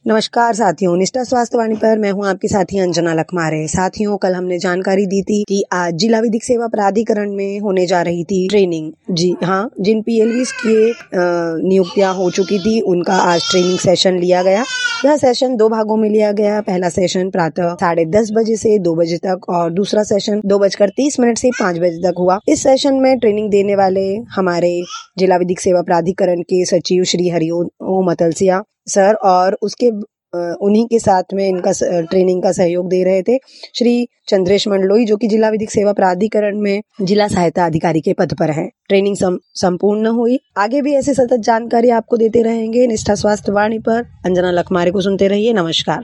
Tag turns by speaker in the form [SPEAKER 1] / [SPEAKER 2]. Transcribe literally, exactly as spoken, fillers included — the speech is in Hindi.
[SPEAKER 1] नमस्कार साथियों, निष्ठा स्वास्थ्य वाणी पर मैं हूं आपकी साथी अंजना लखमारे। साथियों, कल हमने जानकारी दी थी कि आज जिला विधिक सेवा प्राधिकरण में होने जा रही थी ट्रेनिंग। जी हाँ, जिन पीएलवीज की नियुक्तियां हो चुकी थी उनका आज ट्रेनिंग सेशन लिया गया। यह सेशन दो भागों में लिया गया। पहला सेशन प्रातः साढ़े दस बजे से दो बजे तक और दूसरा सेशन दो बजकर तीस मिनट से पाँच बजे तक हुआ। इस सेशन में ट्रेनिंग देने वाले हमारे जिला विधिक सेवा प्राधिकरण के सचिव श्री हरिओम अतलसिया सर और उसके उन्हीं के साथ में इनका ट्रेनिंग का सहयोग दे रहे थे श्री चंद्रेश मंडलोई, जो कि जिला विधिक सेवा प्राधिकरण में जिला सहायता अधिकारी के पद पर हैं। ट्रेनिंग सम, संपूर्ण हुई। आगे भी ऐसे सतत जानकारी आपको देते रहेंगे निष्ठा स्वास्थ्य वाणी पर। अंजना लखमारे को सुनते रहिए। नमस्कार।